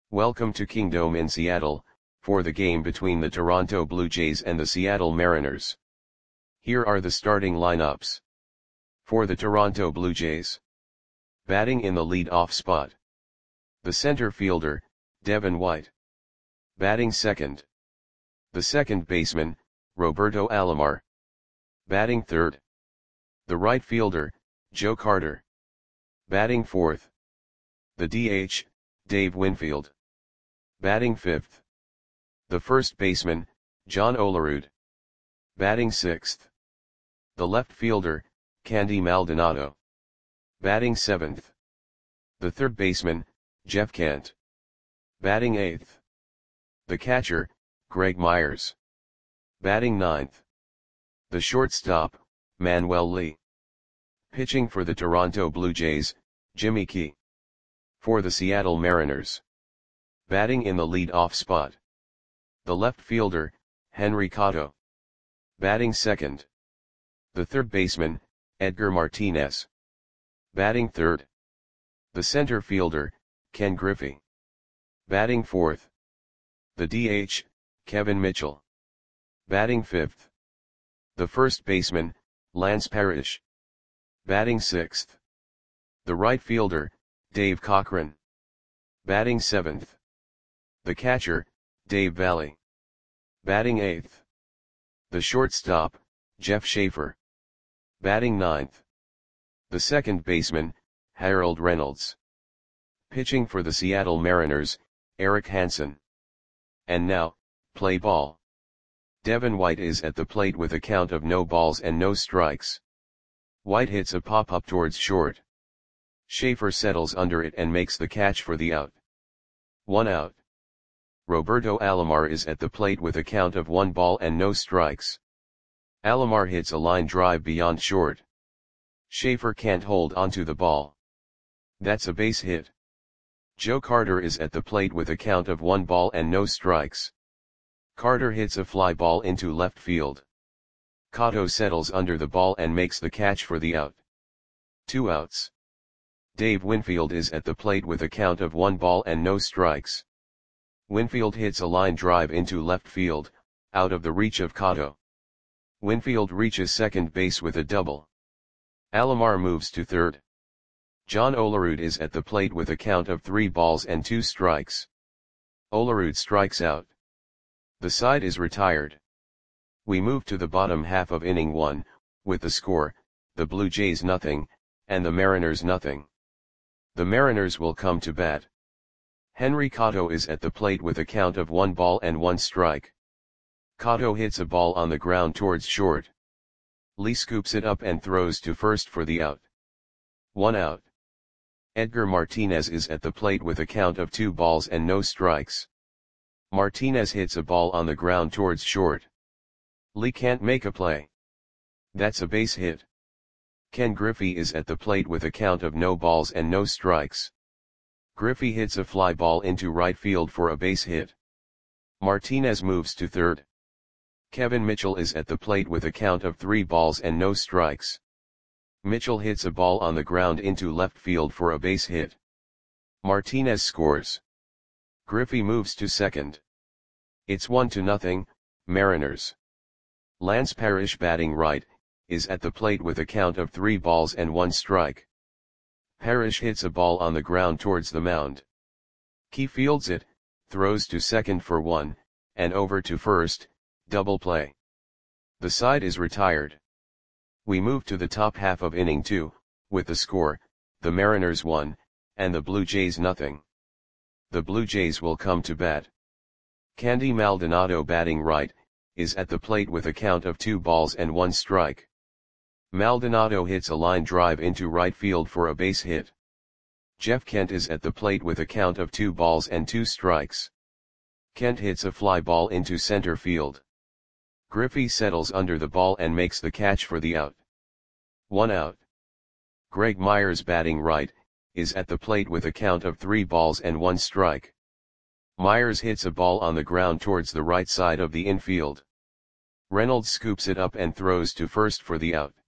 Welcome to Kingdome in Seattle, for the game between the Toronto Blue Jays and the Seattle Mariners. Here are the starting lineups. For the Toronto Blue Jays. Batting in the lead-off spot. The center fielder, Devin White. Batting second. The second baseman, Roberto Alomar. Batting third. The right fielder, Joe Carter. Batting fourth. The DH, Dave Winfield. Batting fifth. The first baseman, John Olerud. Batting sixth. The left fielder, Candy Maldonado. Batting seventh. The third baseman, Jeff Kent. Batting eighth. The catcher, Greg Myers. Batting ninth. The shortstop, Manuel Lee. Pitching for the Toronto Blue Jays, Jimmy Key. For the Seattle Mariners. Batting in the lead-off spot. The left fielder, Henry Cotto. Batting second. The third baseman, Edgar Martinez. Batting third. The center fielder, Ken Griffey. Batting fourth. The DH, Kevin Mitchell. Batting fifth. The first baseman, Lance Parrish. Batting sixth. The right fielder, Dave Cochran. Batting seventh. The catcher, Dave Valley. Batting eighth. The shortstop, Jeff Schaefer. Batting ninth. The second baseman, Harold Reynolds. Pitching for the Seattle Mariners, Eric Hansen. And now, play ball. Devin White is at the plate with a count of no balls and no strikes. White hits a pop-up towards short. Schaefer settles under it and makes the catch for the out. 1 out. Roberto Alomar is at the plate with a count of 1 ball and no strikes. Alomar hits a line drive beyond short. Schaefer can't hold onto the ball. That's a base hit. Joe Carter is at the plate with a count of 1 ball and no strikes. Carter hits a fly ball into left field. Cotto settles under the ball and makes the catch for the out. 2 outs. Dave Winfield is at the plate with a count of 1 ball and no strikes. Winfield hits a line drive into left field, out of the reach of Cotto. Winfield reaches second base with a double. Alomar moves to third. John Olerud is at the plate with a count of 3 balls and 2 strikes. Olerud strikes out. The side is retired. We move to the bottom half of inning 1, with the score, the Blue Jays 0, and the Mariners 0. The Mariners will come to bat. Henry Cotto is at the plate with a count of 1 ball and 1 strike. Cotto hits a ball on the ground towards short. Lee scoops it up and throws to first for the out. 1 out. Edgar Martinez is at the plate with a count of 2 balls and no strikes. Martinez hits a ball on the ground towards short. Lee can't make a play. That's a base hit. Ken Griffey is at the plate with a count of no balls and no strikes. Griffey hits a fly ball into right field for a base hit. Martinez moves to third. Kevin Mitchell is at the plate with a count of 3 balls and no strikes. Mitchell hits a ball on the ground into left field for a base hit. Martinez scores. Griffey moves to second. It's 1-0, Mariners. Lance Parrish, batting right, is at the plate with a count of 3 balls and 1 strike. Parrish hits a ball on the ground towards the mound. Key fields it, throws to second for 1, and over to first, double play. The side is retired. We move to the top half of inning 2, with the score, the Mariners 1, and the Blue Jays 0. The Blue Jays will come to bat. Candy Maldonado, batting right, is at the plate with a count of 2 balls and 1 strike. Maldonado hits a line drive into right field for a base hit. Jeff Kent is at the plate with a count of 2 balls and 2 strikes. Kent hits a fly ball into center field. Griffey settles under the ball and makes the catch for the out. 1 out. Greg Myers, batting right, is at the plate with a count of 3 balls and 1 strike. Myers hits a ball on the ground towards the right side of the infield. Reynolds scoops it up and throws to first for the out.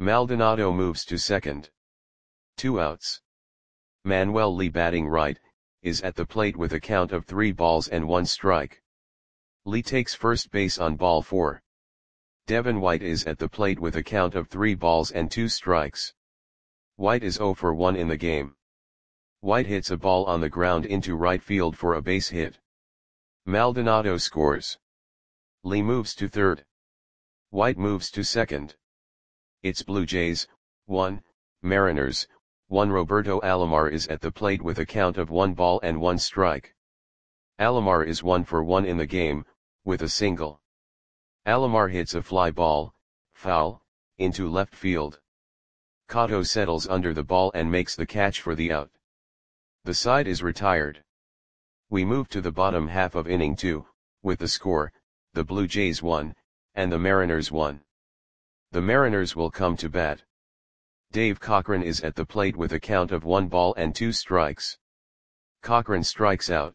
Maldonado moves to second. 2 outs. Manuel Lee, batting right, is at the plate with a count of 3 balls and 1 strike. Lee takes first base on ball 4. Devin White is at the plate with a count of 3 balls and 2 strikes. White is 0 for 1 in the game. White hits a ball on the ground into right field for a base hit. Maldonado scores. Lee moves to third. White moves to second. It's Blue Jays, 1, Mariners, 1. Roberto Alomar is at the plate with a count of 1 ball and 1 strike. Alomar is 1 for 1 in the game, with a single. Alomar hits a fly ball, foul, into left field. Cotto settles under the ball and makes the catch for the out. The side is retired. We move to the bottom half of inning 2, with the score, the Blue Jays 1, and the Mariners 1. The Mariners will come to bat. Dave Cochran is at the plate with a count of 1 ball and 2 strikes. Cochran strikes out.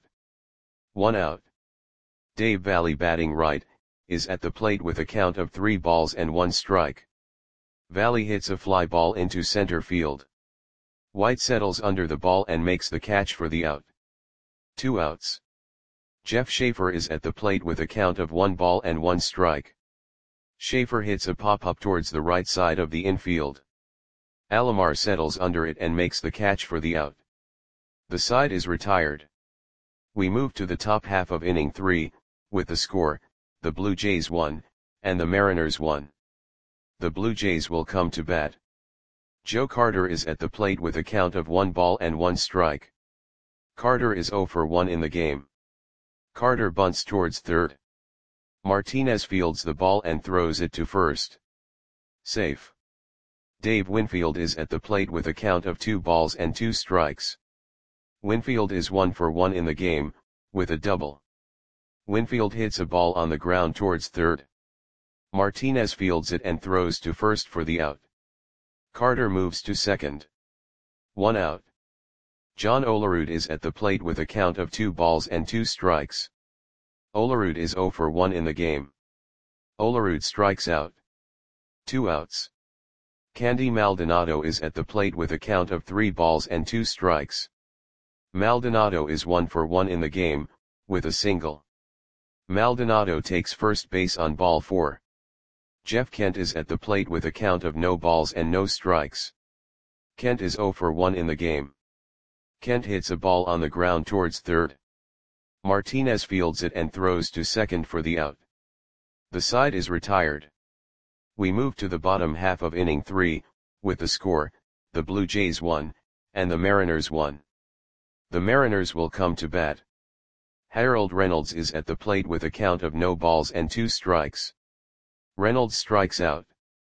1 out. Dave Valle, batting right, is at the plate with a count of 3 balls and 1 strike. Valle hits a fly ball into center field. White settles under the ball and makes the catch for the out. 2 outs. Jeff Schaefer is at the plate with a count of 1 ball and 1 strike. Schaefer hits a pop-up towards the right side of the infield. Alomar settles under it and makes the catch for the out. The side is retired. We move to the top half of inning 3, with the score, the Blue Jays 1, and the Mariners 1. The Blue Jays will come to bat. Joe Carter is at the plate with a count of 1 ball and 1 strike. Carter is 0 for 1 in the game. Carter bunts towards third. Martinez fields the ball and throws it to first. Safe. Dave Winfield is at the plate with a count of 2 balls and 2 strikes. Winfield is 1 for 1 in the game, with a double. Winfield hits a ball on the ground towards third. Martinez fields it and throws to first for the out. Carter moves to second. 1 out. John Olerud is at the plate with a count of 2 balls and 2 strikes. Olerud is 0 for 1 in the game. Olerud strikes out. 2 outs. Candy Maldonado is at the plate with a count of 3 balls and 2 strikes. Maldonado is 1 for 1 in the game, with a single. Maldonado takes first base on ball 4. Jeff Kent is at the plate with a count of no balls and no strikes. Kent is 0 for 1 in the game. Kent hits a ball on the ground towards third. Martinez fields it and throws to second for the out. The side is retired. We move to the bottom half of inning 3, with the score, the Blue Jays 1, and the Mariners 1. The Mariners will come to bat. Harold Reynolds is at the plate with a count of no balls and 2 strikes. Reynolds strikes out.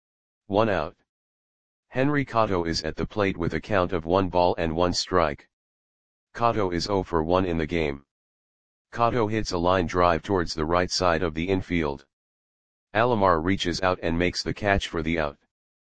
1 out. Henry Cotto is at the plate with a count of 1 ball and 1 strike. Cotto is 0 for 1 in the game. Cotto hits a line drive towards the right side of the infield. Alomar reaches out and makes the catch for the out.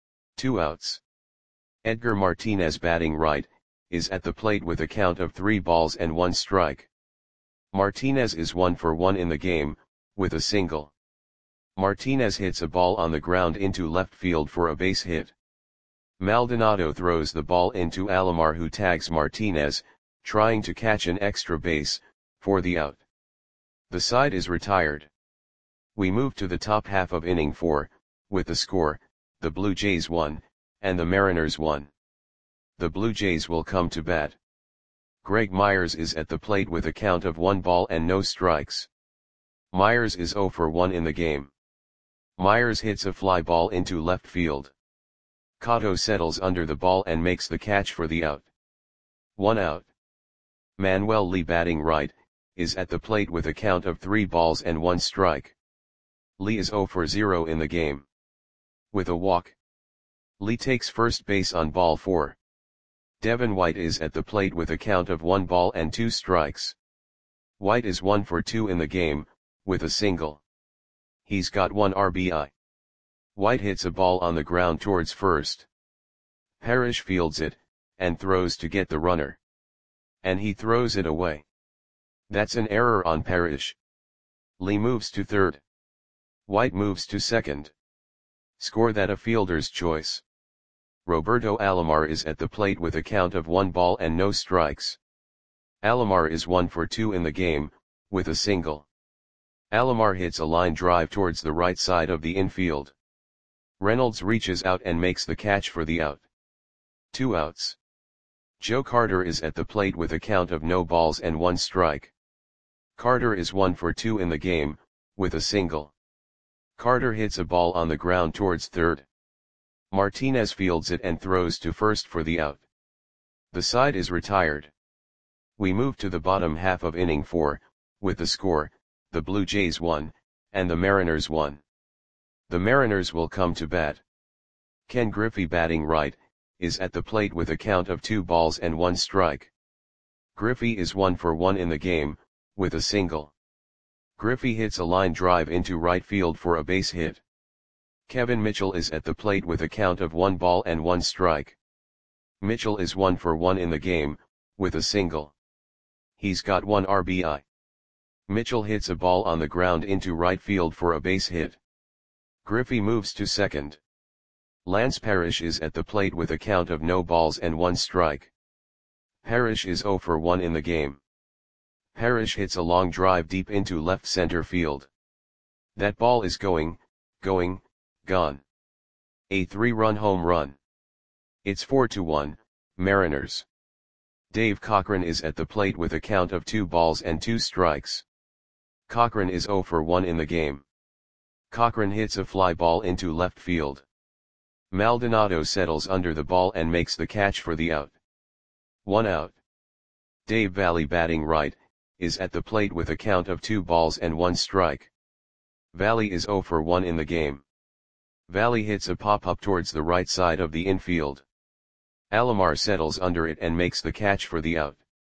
2 outs. Edgar Martinez, batting right, is at the plate with a count of 3 balls and 1 strike. Martinez is 1 for 1 in the game, with a single. Martinez hits a ball on the ground into left field for a base hit. Maldonado throws the ball into Alomar, who tags Martinez, trying to catch an extra base, for the out. The side is retired. We move to the top half of inning 4, with the score, the Blue Jays 1, and the Mariners 1. The Blue Jays will come to bat. Greg Myers is at the plate with a count of 1 ball and no strikes. Myers is 0 for 1 in the game. Myers hits a fly ball into left field. Cotto settles under the ball and makes the catch for the out. 1 out. Manuel Lee, batting right, is at the plate with a count of 3 balls and 1 strike. Lee is 0 for 0 in the game. With a walk. Lee takes first base on ball 4. Devin White is at the plate with a count of 1 ball and 2 strikes. White is 1 for 2 in the game, with a single. He's got 1 RBI. White hits a ball on the ground towards first. Parrish fields it, and throws to get the runner. And he throws it away. That's an error on Parrish. Lee moves to third. White moves to second. Score that a fielder's choice. Roberto Alomar is at the plate with a count of 1 ball and no strikes. Alomar is 1 for 2 in the game, with a single. Alomar hits a line drive towards the right side of the infield. Reynolds reaches out and makes the catch for the out. 2 outs. Joe Carter is at the plate with a count of no balls and 1 strike. Carter is 1 for 2 in the game, with a single. Carter hits a ball on the ground towards third. Martinez fields it and throws to first for the out. The side is retired. We move to the bottom half of inning 4, with the score, the Blue Jays 1, and the Mariners 1. The Mariners will come to bat. Ken Griffey, batting right, is at the plate with a count of 2 balls and 1 strike. Griffey is 1 for 1 in the game, with a single. Griffey hits a line drive into right field for a base hit. Kevin Mitchell is at the plate with a count of 1 ball and 1 strike. Mitchell is 1 for 1 in the game, with a single. He's got 1 RBI. Mitchell hits a ball on the ground into right field for a base hit. Griffey moves to second. Lance Parrish is at the plate with a count of no balls and 1 strike. Parrish is 0 for 1 in the game. Parrish hits a long drive deep into left center field. That ball is gone. A 3-run home run. It's 4-1, Mariners. Dave Cochran is at the plate with a count of 2 balls and 2 strikes. Cochran is 0 for 1 in the game. Cochran hits a fly ball into left field. Maldonado settles under the ball and makes the catch for the out. 1 out. Dave Valle, batting right, is at the plate with a count of 2 balls and 1 strike. Valle is 0 for 1 in the game. Valle hits a pop-up towards the right side of the infield. Alomar settles under it and makes the catch for the out.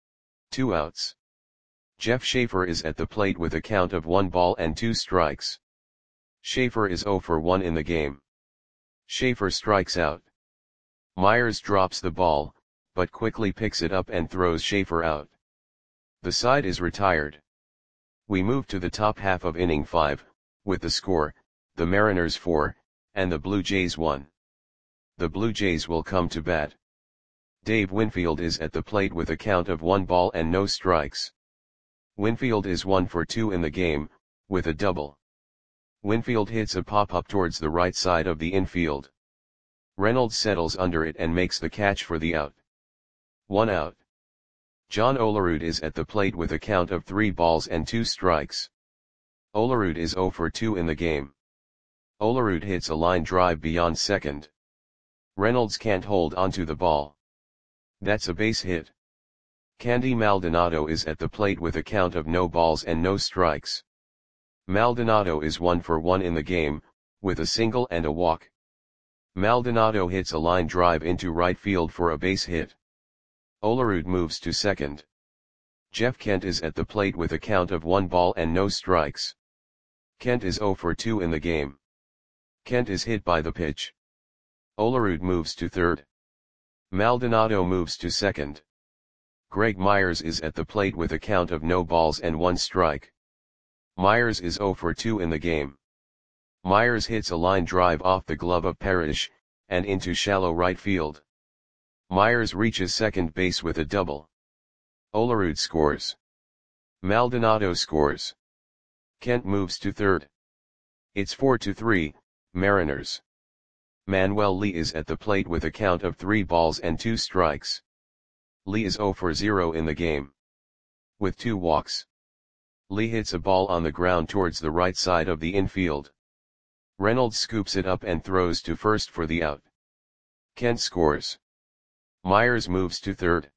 2 outs. Jeff Schaefer is at the plate with a count of 1 ball and 2 strikes. Schaefer is 0 for 1 in the game. Schaefer strikes out. Myers drops the ball, but quickly picks it up and throws Schaefer out. The side is retired. We move to the top half of inning 5, with the score, the Mariners 4, and the Blue Jays 1. The Blue Jays will come to bat. Dave Winfield is at the plate with a count of 1 ball and no strikes. Winfield is 1 for 2 in the game, with a double. Winfield hits a pop-up towards the right side of the infield. Reynolds settles under it and makes the catch for the out. 1 out. John Olerud is at the plate with a count of 3 balls and 2 strikes. Olerud is 0 for 2 in the game. Olerud hits a line drive beyond second. Reynolds can't hold onto the ball. That's a base hit. Candy Maldonado is at the plate with a count of no balls and no strikes. Maldonado is 1 for 1 in the game, with a single and a walk. Maldonado hits a line drive into right field for a base hit. Olerud moves to second. Jeff Kent is at the plate with a count of 1 ball and no strikes. Kent is 0 for 2 in the game. Kent is hit by the pitch. Olerud moves to third. Maldonado moves to second. Greg Myers is at the plate with a count of no balls and 1 strike. Myers is 0 for 2 in the game. Myers hits a line drive off the glove of Parrish, and into shallow right field. Myers reaches second base with a double. Olerud scores. Maldonado scores. Kent moves to third. It's 4-3, Mariners. Manuel Lee is at the plate with a count of 3 balls and 2 strikes. Lee is 0 for 0 in the game. With 2 walks. Lee hits a ball on the ground towards the right side of the infield. Reynolds scoops it up and throws to first for the out. Kent scores. Myers moves to third.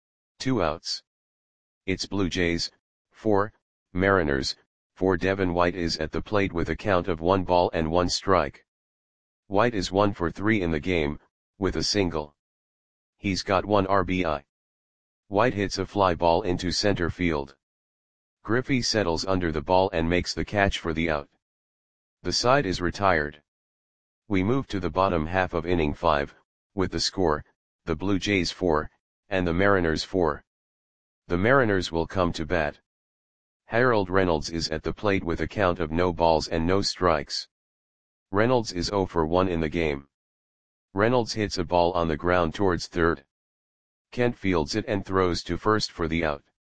2 outs. It's Blue Jays, 4, Mariners, 4. Devin White is at the plate with a count of 1 ball and 1 strike. White is 1 for 3 in the game, with a single. He's got 1 RBI. White hits a fly ball into center field. Griffey settles under the ball and makes the catch for the out. The side is retired. We move to the bottom half of inning 5, with the score, the Blue Jays 4, and the Mariners 4. The Mariners will come to bat. Harold Reynolds is at the plate with a count of no balls and no strikes. Reynolds is 0 for 1 in the game. Reynolds hits a ball on the ground towards third. Kent fields it and throws to first for the out.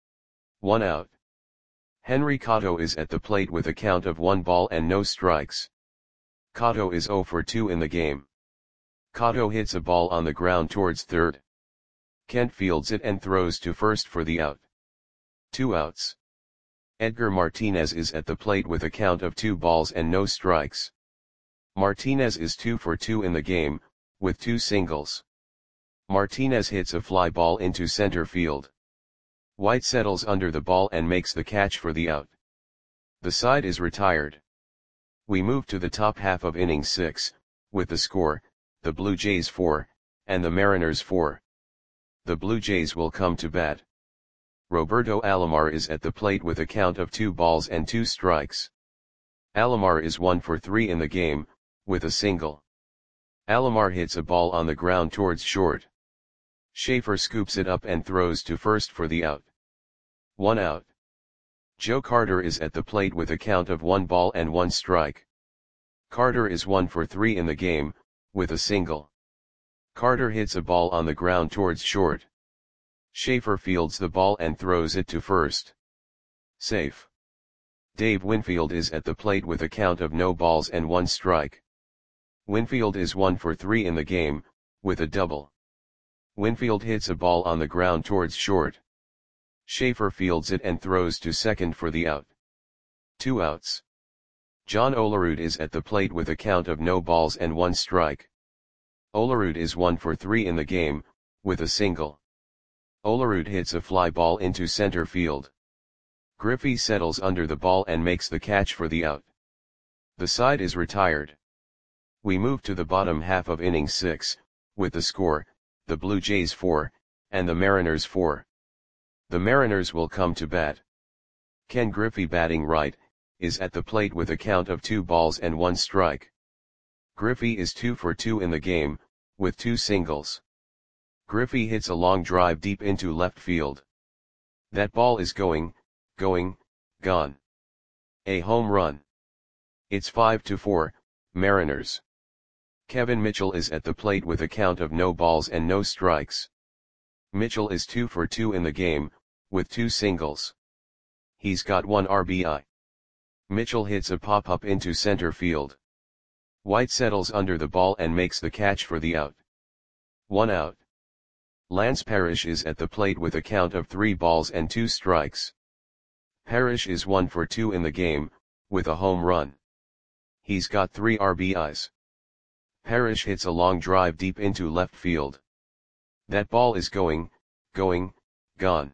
1 out. Henry Cotto is at the plate with a count of 1 ball and no strikes. Cotto is 0 for 2 in the game. Cotto hits a ball on the ground towards third. Kent fields it and throws to first for the out. 2 outs. Edgar Martinez is at the plate with a count of 2 balls and no strikes. Martinez is 2 for 2 in the game, with 2 singles. Martinez hits a fly ball into center field. White settles under the ball and makes the catch for the out. The side is retired. We move to the top half of inning 6, with the score, the Blue Jays 4, and the Mariners 4. The Blue Jays will come to bat. Roberto Alomar is at the plate with a count of 2 balls and 2 strikes. Alomar is 1 for 3 in the game, with a single. Alomar hits a ball on the ground towards short. Schaefer scoops it up and throws to first for the out. 1 out. Joe Carter is at the plate with a count of 1 ball and 1 strike. Carter is 1 for 3 in the game, with a single. Carter hits a ball on the ground towards short. Schaefer fields the ball and throws it to first. Safe. Dave Winfield is at the plate with a count of no balls and 1 strike. Winfield is 1 for 3 in the game, with a double. Winfield hits a ball on the ground towards short. Schaefer fields it and throws to second for the out. 2 outs. John Olerud is at the plate with a count of no balls and 1 strike. Olerud is 1 for 3 in the game, with a single. Olerud hits a fly ball into center field. Griffey settles under the ball and makes the catch for the out. The side is retired. We move to the bottom half of inning 6, with the score, the Blue Jays 4, and the Mariners 4. The Mariners will come to bat. Ken Griffey, batting right, is at the plate with a count of 2 balls and 1 strike. Griffey is 2 for 2 in the game, with 2 singles. Griffey hits a long drive deep into left field. That ball is going, gone. A home run. It's 5-4, Mariners. Kevin Mitchell is at the plate with a count of no balls and no strikes. Mitchell is 2 for 2 in the game, with 2 singles. He's got 1 RBI. Mitchell hits a pop-up into center field. White settles under the ball and makes the catch for the out. 1 out. Lance Parrish is at the plate with a count of 3 balls and 2 strikes. Parrish is 1 for 2 in the game, with a home run. He's got 3 RBIs. Parrish hits a long drive deep into left field. That ball is going, gone.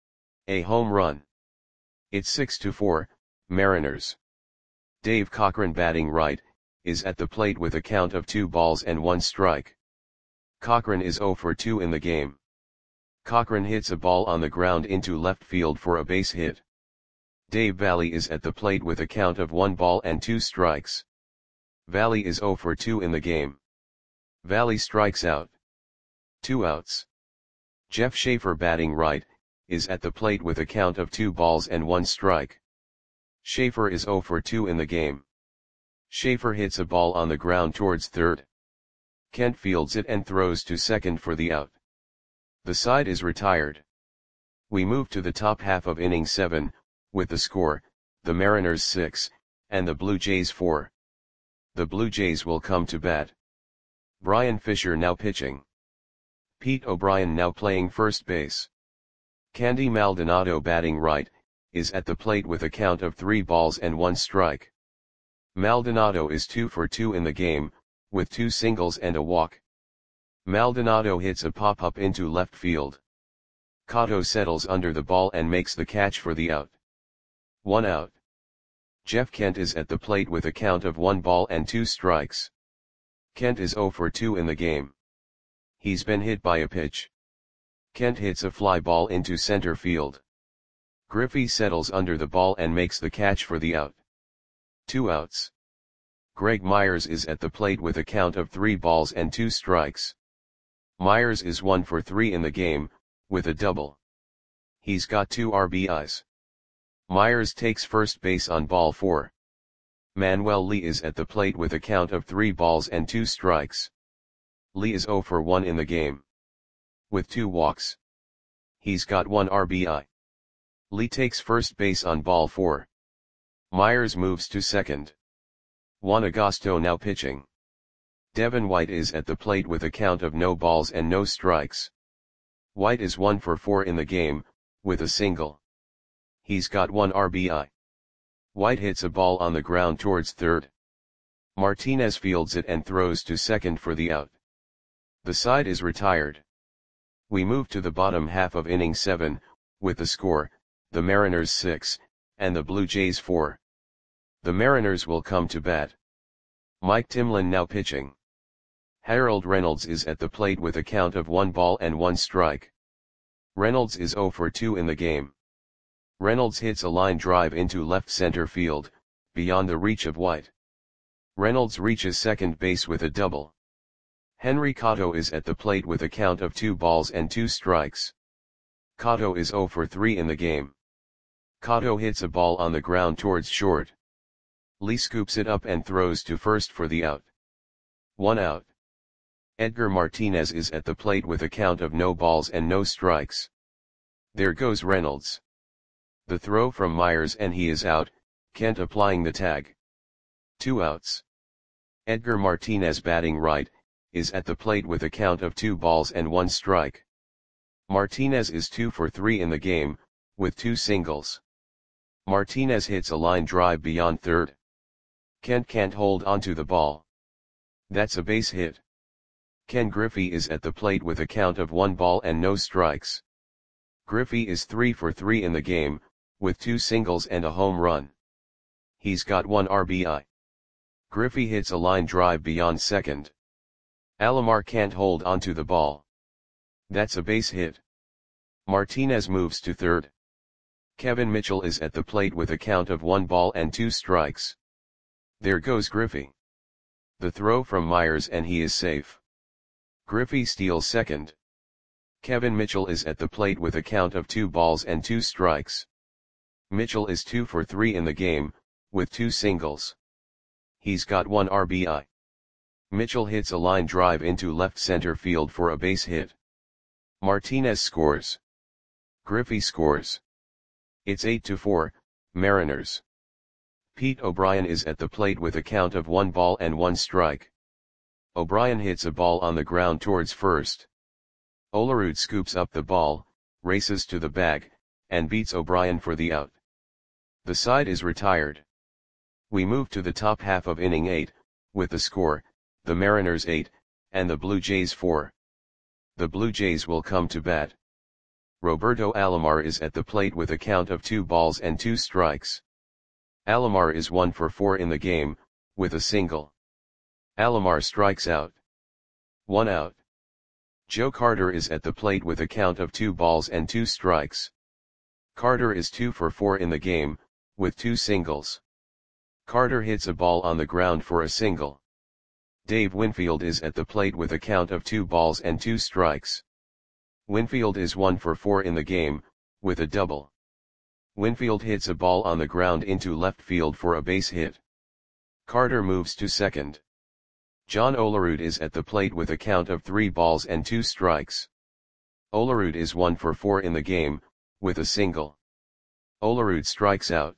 A home run. It's 6-4, Mariners. Dave Cochran, batting right, is at the plate with a count of 2 balls and 1 strike. Cochran is 0 for 2 in the game. Cochran hits a ball on the ground into left field for a base hit. Dave Valley is at the plate with a count of 1 ball and 2 strikes. Valley is 0 for 2 in the game. Valley strikes out. 2 outs. Jeff Schaefer, batting right, is at the plate with a count of 2 balls and 1 strike. Schaefer is 0 for 2 in the game. Schaefer hits a ball on the ground towards third. Kent fields it and throws to second for the out. The side is retired. We move to the top half of inning 7, with the score, the Mariners 6, and the Blue Jays 4. The Blue Jays will come to bat. Brian Fisher now pitching. Pete O'Brien now playing first base. Candy Maldonado, batting right, is at the plate with a count of 3 balls and 1 strike. Maldonado is 2 for 2 in the game, with 2 singles and a walk. Maldonado hits a pop-up into left field. Cotto settles under the ball and makes the catch for the out. 1 out. Jeff Kent is at the plate with a count of 1 ball and 2 strikes. Kent is 0 for 2 in the game. He's been hit by a pitch. Kent hits a fly ball into center field. Griffey settles under the ball and makes the catch for the out. 2 outs. Greg Myers is at the plate with a count of 3 balls and 2 strikes. Myers is 1 for 3 in the game, with a double. He's got 2 RBIs. Myers takes first base on ball 4. Manuel Lee is at the plate with a count of 3 balls and 2 strikes. Lee is 0 for 1 in the game, with 2 walks. He's got 1 RBI. Lee takes first base on ball 4. Myers moves to second. Juan Agosto now pitching. Devin White is at the plate with a count of no balls and no strikes. White is 1 for 4 in the game, with a single. He's got 1 RBI. White hits a ball on the ground towards third. Martinez fields it and throws to second for the out. The side is retired. We move to the bottom half of inning 7, with the score, the Mariners 6, and the Blue Jays 4. The Mariners will come to bat. Mike Timlin now pitching. Harold Reynolds is at the plate with a count of 1 ball and 1 strike. Reynolds is 0 for 2 in the game. Reynolds hits a line drive into left center field, beyond the reach of White. Reynolds reaches second base with a double. Henry Cotto is at the plate with a count of 2 balls and 2 strikes. Cotto is 0 for 3 in the game. Cotto hits a ball on the ground towards short. Lee scoops it up and throws to first for the out. 1 out. Edgar Martinez is at the plate with a count of no balls and no strikes. There goes Reynolds. The throw from Myers and he is out, Kent applying the tag. 2 outs. Edgar Martinez batting right, is at the plate with a count of 2 balls and 1 strike. Martinez is 2 for 3 in the game, with 2 singles. Martinez hits a line drive beyond third. Kent can't hold onto the ball. That's a base hit. Ken Griffey is at the plate with a count of 1 ball and no strikes. Griffey is 3 for 3 in the game, with 2 singles and a home run. He's got 1 RBI. Griffey hits a line drive beyond second. Alomar can't hold onto the ball. That's a base hit. Martinez moves to third. Kevin Mitchell is at the plate with a count of 1 ball and 2 strikes. There goes Griffey. The throw from Myers and he is safe. Griffey steals second. Kevin Mitchell is at the plate with a count of 2 balls and 2 strikes. Mitchell is 2 for 3 in the game, with 2 singles. He's got 1 RBI. Mitchell hits a line drive into left center field for a base hit. Martinez scores. Griffey scores. It's 8-4, Mariners. Pete O'Brien is at the plate with a count of 1 ball and 1 strike. O'Brien hits a ball on the ground towards first. Olerud scoops up the ball, races to the bag, and beats O'Brien for the out. The side is retired. We move to the top half of inning 8, with the score, the Mariners 8, and the Blue Jays 4. The Blue Jays will come to bat. Roberto Alomar is at the plate with a count of 2 balls and 2 strikes. Alomar is 1 for 4 in the game, with a single. Alomar strikes out. 1 out. Joe Carter is at the plate with a count of 2 balls and 2 strikes. Carter is 2 for 4 in the game, with 2 singles. Carter hits a ball on the ground for a single. Dave Winfield is at the plate with a count of 2 balls and 2 strikes. Winfield is 1 for 4 in the game, with a double. Winfield hits a ball on the ground into left field for a base hit. Carter moves to second. John Olerud is at the plate with a count of 3 balls and 2 strikes. Olerud is 1 for 4 in the game, with a single. Olerud strikes out.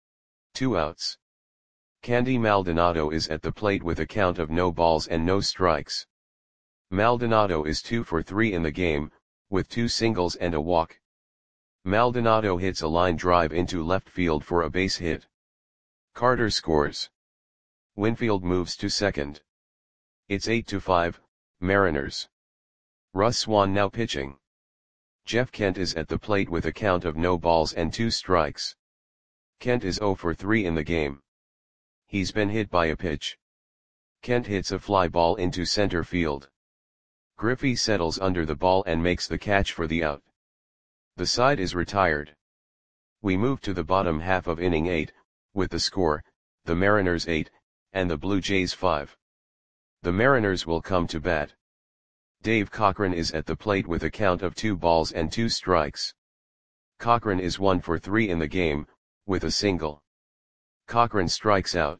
2 outs. Candy Maldonado is at the plate with a count of no balls and no strikes. Maldonado is 2 for 3 in the game, with 2 singles and a walk. Maldonado hits a line drive into left field for a base hit. Carter scores. Winfield moves to second. It's 8-5, Mariners. Russ Swan now pitching. Jeff Kent is at the plate with a count of no balls and 2 strikes. Kent is 0 for 3 in the game. He's been hit by a pitch. Kent hits a fly ball into center field. Griffey settles under the ball and makes the catch for the out. The side is retired. We move to the bottom half of inning 8, with the score, the Mariners 8, and the Blue Jays 5. The Mariners will come to bat. Dave Cochran is at the plate with a count of 2 balls and 2 strikes. Cochran is 1 for 3 in the game, with a single. Cochran strikes out.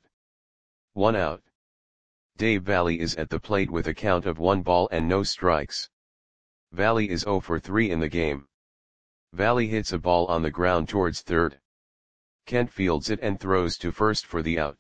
1 out. Dave Valley is at the plate with a count of 1 ball and no strikes. Valley is 0 for 3 in the game. Valley hits a ball on the ground towards third. Kent fields it and throws to first for the out.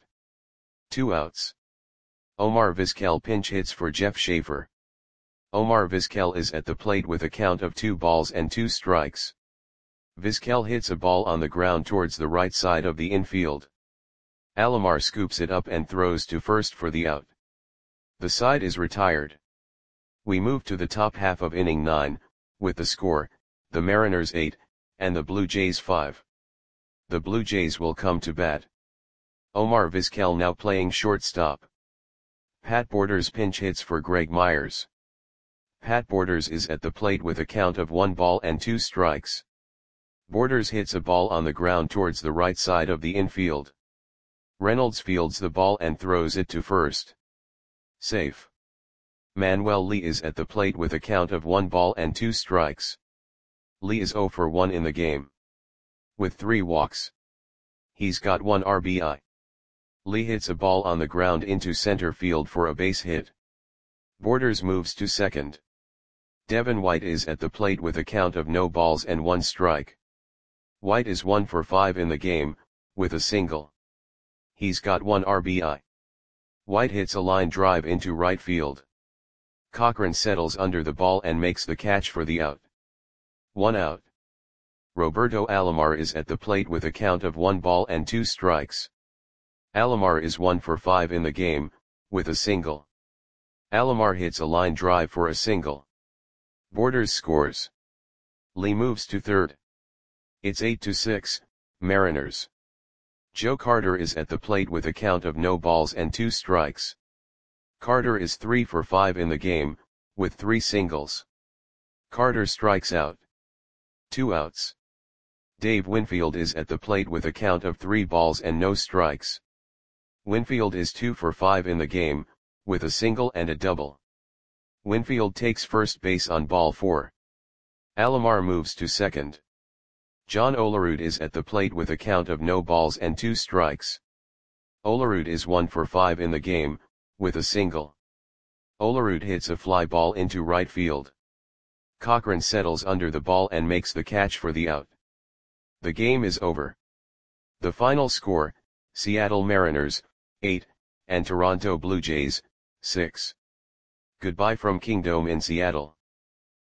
2 outs. Omar Vizquel pinch hits for Jeff Schaefer. Omar Vizquel is at the plate with a count of 2 balls and 2 strikes. Vizquel hits a ball on the ground towards the right side of the infield. Alomar scoops it up and throws to first for the out. The side is retired. We move to the top half of inning 9, with the score, the Mariners 8, and the Blue Jays 5. The Blue Jays will come to bat. Omar Vizquel now playing shortstop. Pat Borders pinch hits for Greg Myers. Pat Borders is at the plate with a count of 1 ball and 2 strikes. Borders hits a ball on the ground towards the right side of the infield. Reynolds fields the ball and throws it to first. Safe. Manuel Lee is at the plate with a count of 1 ball and 2 strikes. Lee is 0 for 1 in the game. With 3 walks. He's got 1 RBI. Lee hits a ball on the ground into center field for a base hit. Borders moves to second. Devin White is at the plate with a count of no balls and 1 strike. White is 1 for 5 in the game, with a single. He's got 1 RBI. White hits a line drive into right field. Cochran settles under the ball and makes the catch for the out. 1 out. Roberto Alomar is at the plate with a count of 1 ball and 2 strikes. Alomar is 1 for 5 in the game, with a single. Alomar hits a line drive for a single. Borders scores. Lee moves to third. It's 8-6, Mariners. Joe Carter is at the plate with a count of no balls and 2 strikes. Carter is 3 for 5 in the game, with 3 singles. Carter strikes out. 2 outs. Dave Winfield is at the plate with a count of 3 balls and no strikes. Winfield is 2 for 5 in the game, with a single and a double. Winfield takes first base on ball 4. Alomar moves to second. John Olerud is at the plate with a count of no balls and 2 strikes. Olerud is 1 for 5 in the game, with a single. Olerud hits a fly ball into right field. Cochran settles under the ball and makes the catch for the out. The game is over. The final score, Seattle Mariners, 8, and Toronto Blue Jays, 6. Goodbye from Kingdome in Seattle.